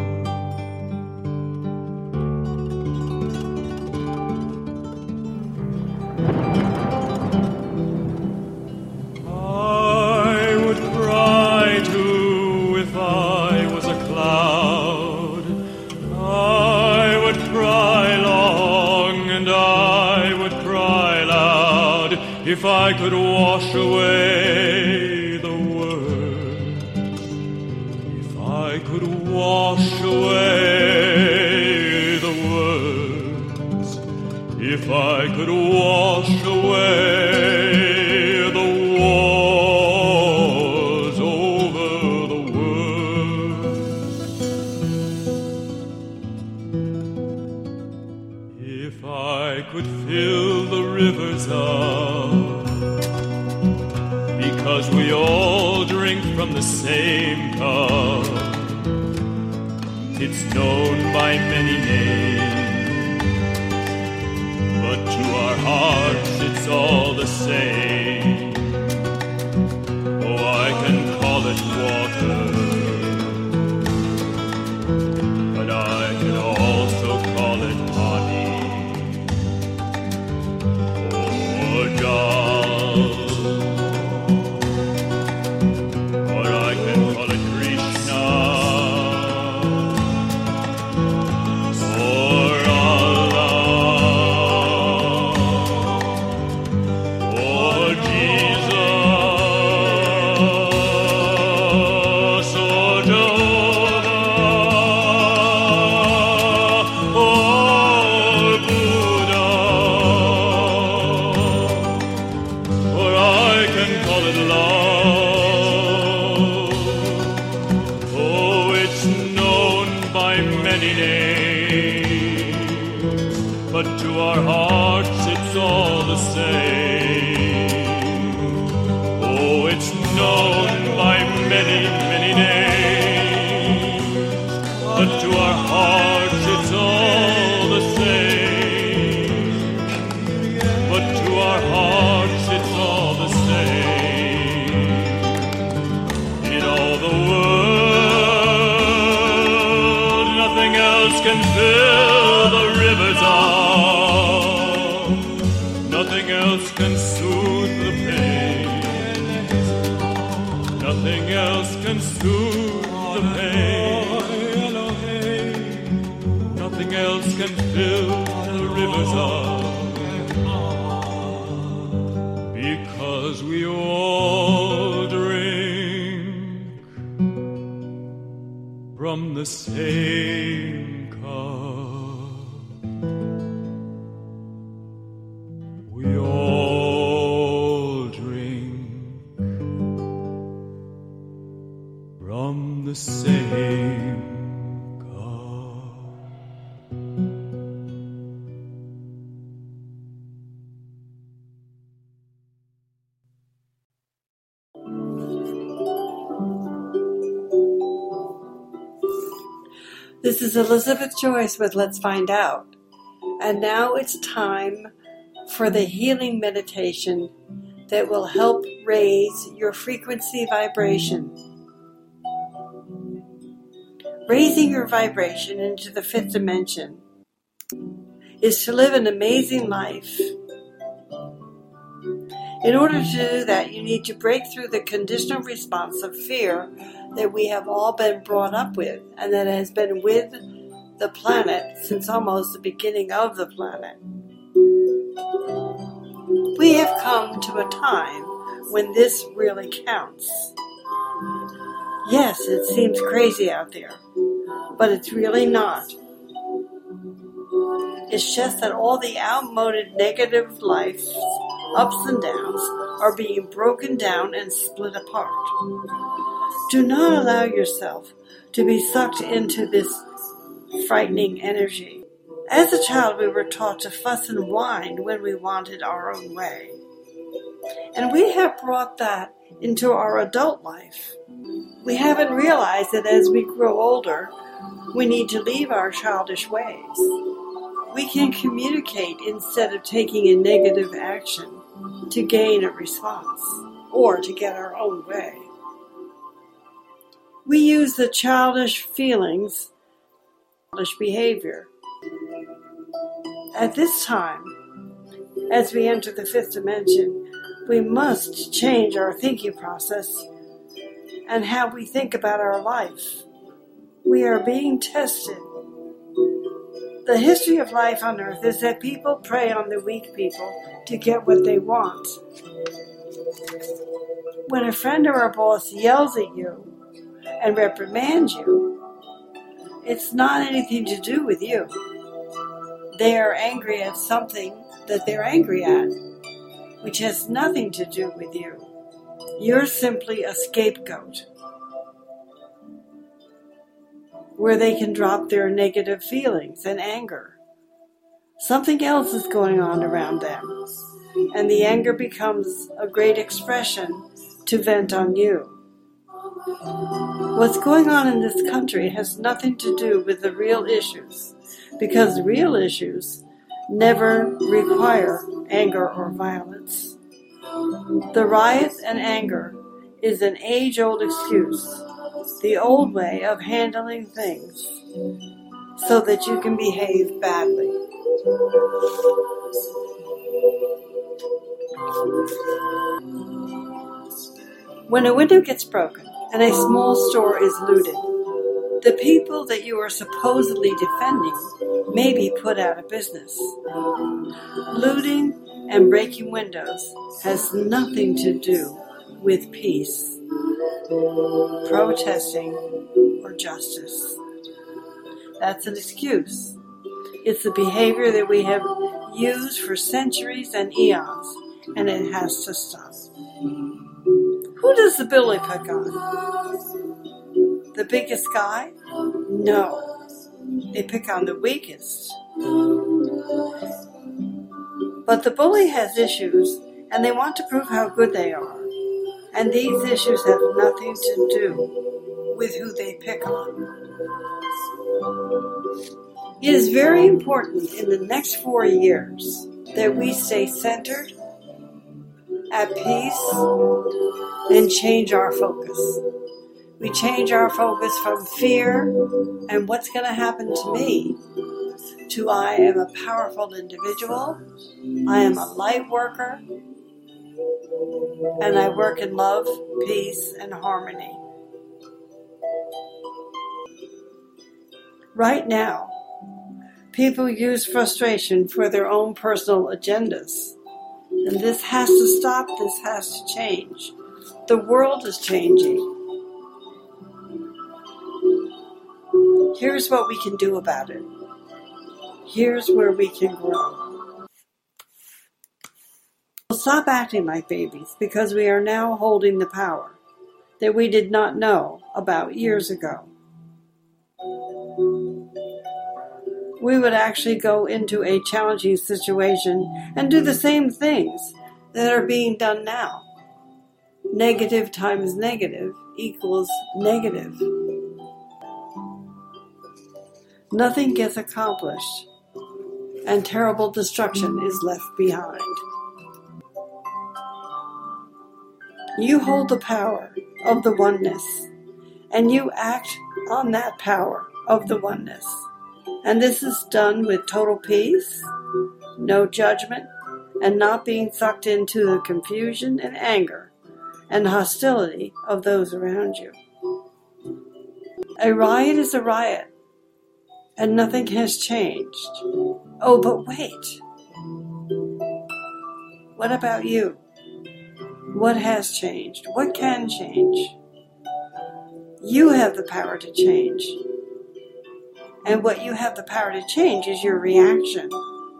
I would cry too if I was a cloud. I would cry long and I would cry loud if I could wash away the world. If I could wash away the words. If I could wash away the wars over the world. If I could fill the rivers up, because we all drink from the same cup. It's known by many names, but to our hearts it's all the same. Oh, I can call it water, but I can also call it honey. Or jal, or I can call it Krishna, or Allah, or Jesus, or Jehovah, or Buddha, or I can call it love. Oh, it's known by many names, but to our hearts it's all the same. Oh, it's known by many, many names, but to our hearts it's all the same. But to our hearts it's all the same. In all the world nothing else can fill the rivers up. Nothing else can soothe the pain. Nothing else can soothe the pain. Nothing else can fill the rivers up. Because we all drink from the same cup. We all drink from the same cup. This is Elizabeth Joyce with Let's Find Out. And now it's time for the healing meditation that will help raise your frequency vibration. Raising your vibration into the fifth dimension is to live an amazing life. In order to do that, you need to break through the conditional response of fear that we have all been brought up with and that has been with the planet since almost the beginning of the planet. We have come to a time when this really counts. Yes, it seems crazy out there, but it's really not. It's just that all the outmoded negative life, ups and downs, are being broken down and split apart. Do not allow yourself to be sucked into this frightening energy. As a child, we were taught to fuss and whine when we wanted our own way. And we have brought that into our adult life. We haven't realized that as we grow older, we need to leave our childish ways. We can communicate instead of taking a negative action to gain a response or to get our own way. We use the childish feelings, childish behavior. At this time, as we enter the fifth dimension, we must change our thinking process and how we think about our life. We are being tested. The history of life on earth is that people prey on the weak people to get what they want. When a friend or a boss yells at you and reprimands you, it's not anything to do with you. They are angry at something that they're angry at, which has nothing to do with you. You're simply a scapegoat where they can drop their negative feelings and anger. Something else is going on around them, and the anger becomes a great expression to vent on you. What's going on in this country has nothing to do with the real issues, because real issues never require anger or violence. The riot and anger is an age-old excuse, the old way of handling things so that you can behave badly. When a window gets broken and a small store is looted, the people that you are supposedly defending may be put out of business. Looting and breaking windows has nothing to do with peace, protesting, or justice. That's an excuse. It's the behavior that we have used for centuries and eons, and it has to stop. Who does the bully pick on? The biggest guy? No. They pick on the weakest. But the bully has issues, and they want to prove how good they are. And these issues have nothing to do with who they pick on. It is very important in the next 4 years that we stay centered, at peace, and change our focus. We change our focus from fear and what's going to happen to me to I am a powerful individual, I am a light worker, and I work in love, peace, and harmony. Right now, people use frustration for their own personal agendas. And this has to stop, this has to change. The world is changing. Here's what we can do about it. Here's where we can grow. We'll stop acting like babies because we are now holding the power that we did not know about years ago. We would actually go into a challenging situation and do the same things that are being done now. Negative times negative equals negative. Nothing gets accomplished, and terrible destruction is left behind. You hold the power of the oneness, and you act on that power of the oneness. And this is done with total peace, no judgment, and not being sucked into the confusion and anger and hostility of those around you. A riot is a riot, and nothing has changed. Oh, but wait. What about you? What has changed? What can change? You have the power to change. And what you have the power to change is your reaction.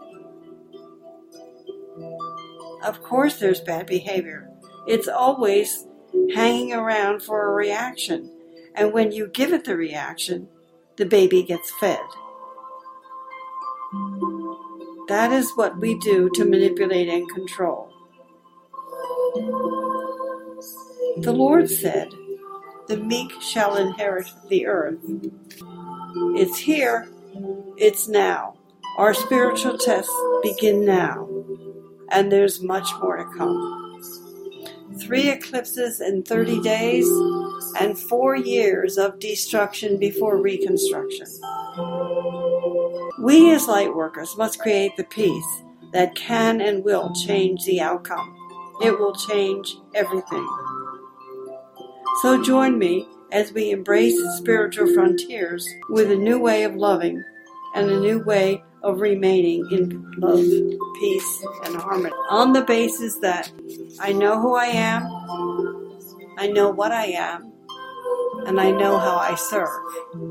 Of course there's bad behavior. It's always hanging around for a reaction. And when you give it the reaction, the baby gets fed. That is what we do to manipulate and control. The Lord said, "The meek shall inherit the earth." It's here. It's now. Our spiritual tests begin now. And there's much more to come. 3 eclipses in 30 days and 4 years of destruction before reconstruction. We as light workers must create the peace that can and will change the outcome. It will change everything. So join me as we embrace spiritual frontiers with a new way of loving and a new way of remaining in love, peace, and harmony. On the basis that I know who I am, I know what I am, and I know how I serve.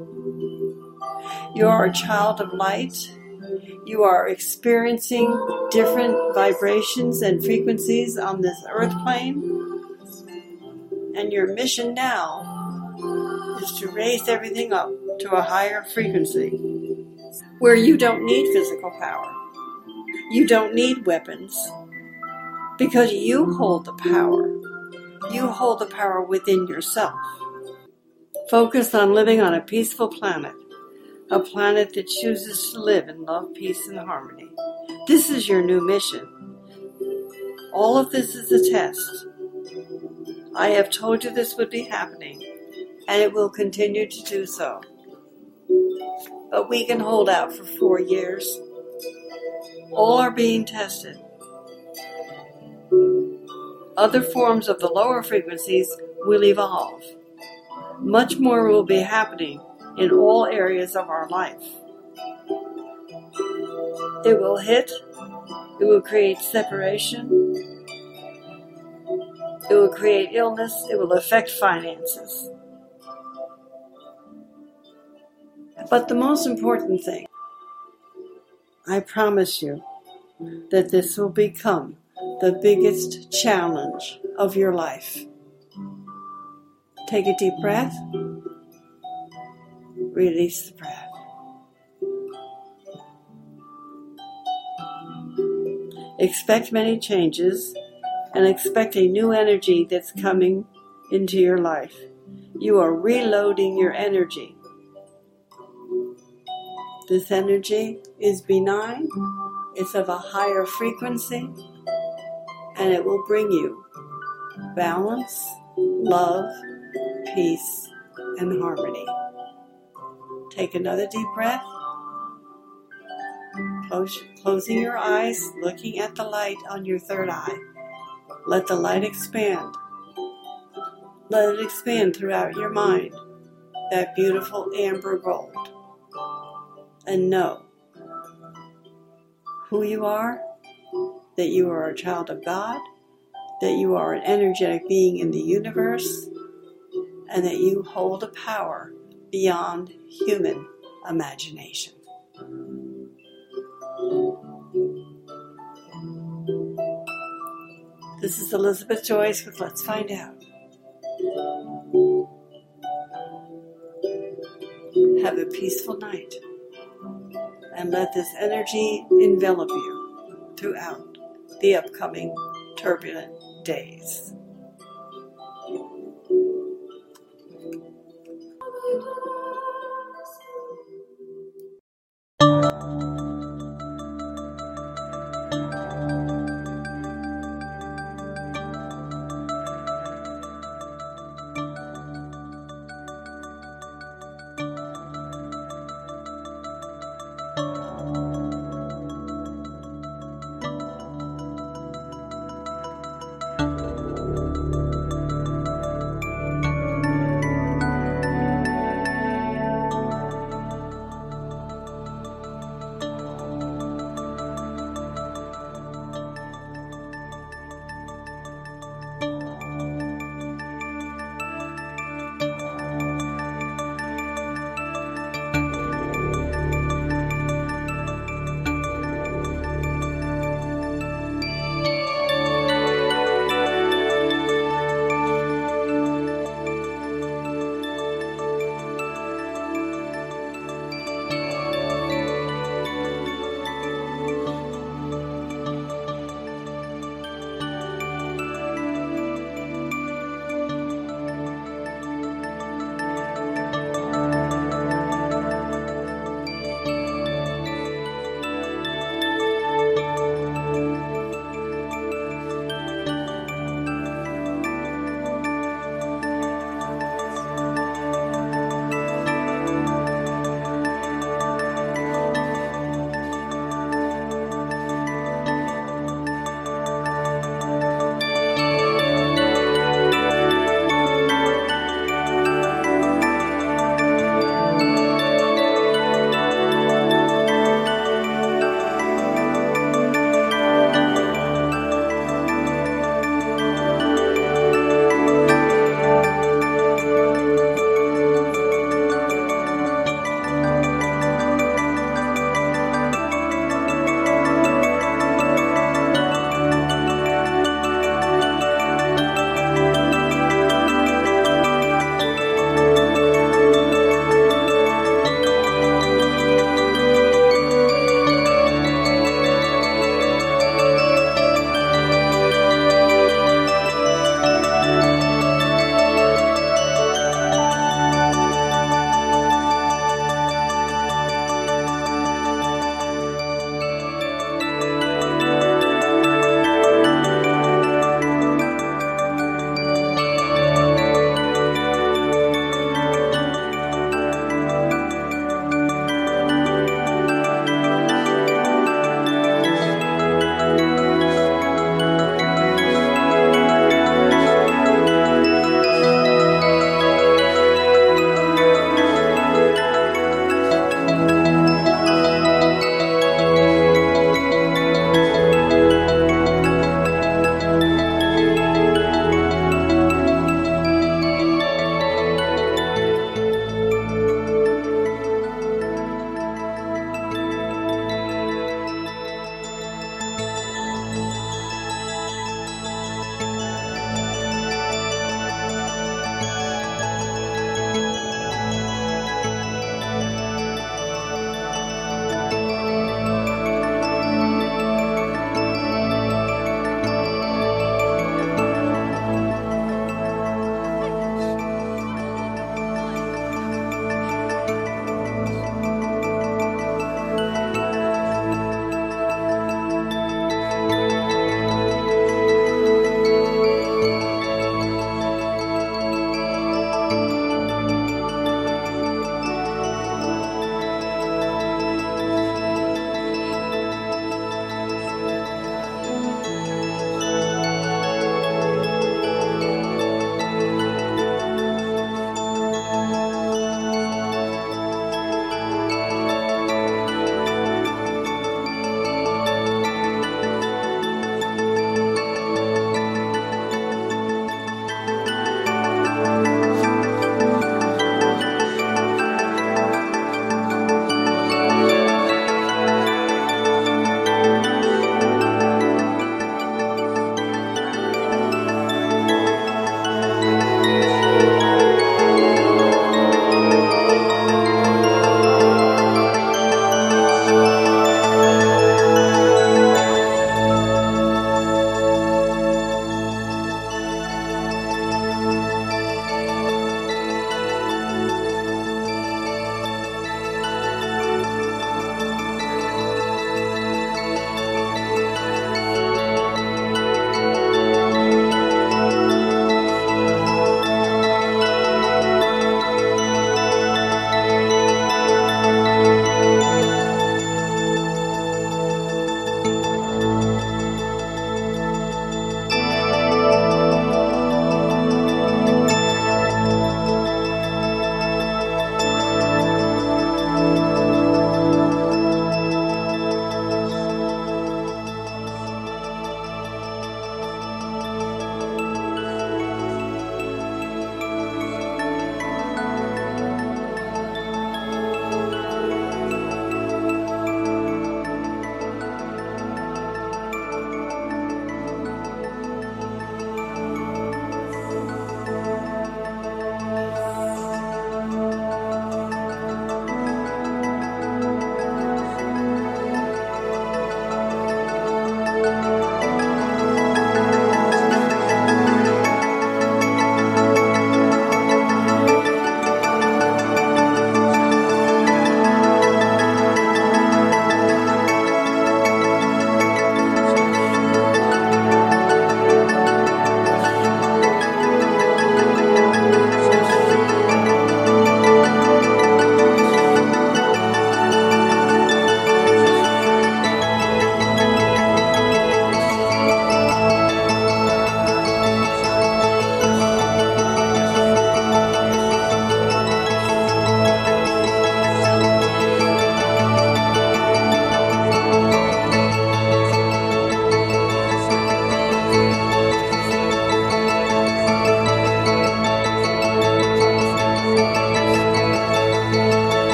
You are a child of light. You are experiencing different vibrations and frequencies on this earth plane. And your mission now is to raise everything up to a higher frequency where you don't need physical power. You don't need weapons because you hold the power. You hold the power within yourself. Focus on living on a peaceful planet, a planet that chooses to live in love, peace, and harmony. This is your new mission. All of this is a test. I have told you this would be happening, and it will continue to do so. But we can hold out for 4 years. All are being tested. Other forms of the lower frequencies will evolve. Much more will be happening in all areas of our life. It will hit. It will create separation. It will create illness. It will affect finances. But the most important thing, I promise you that this will become the biggest challenge of your life. Take a deep breath. Release the breath. Expect many changes and expect a new energy that's coming into your life. You are reloading your energy. This energy is benign, it's of a higher frequency, and it will bring you balance, love, peace, and harmony. Take another deep breath, closing your eyes, looking at the light on your third eye. Let the light expand. Let it expand throughout your mind, that beautiful amber gold. And know who you are, that you are a child of God, that you are an energetic being in the universe, and that you hold a power beyond human imagination. This is Elizabeth Joyce with Let's Find Out. Have a peaceful night. And let this energy envelop you throughout the upcoming turbulent days.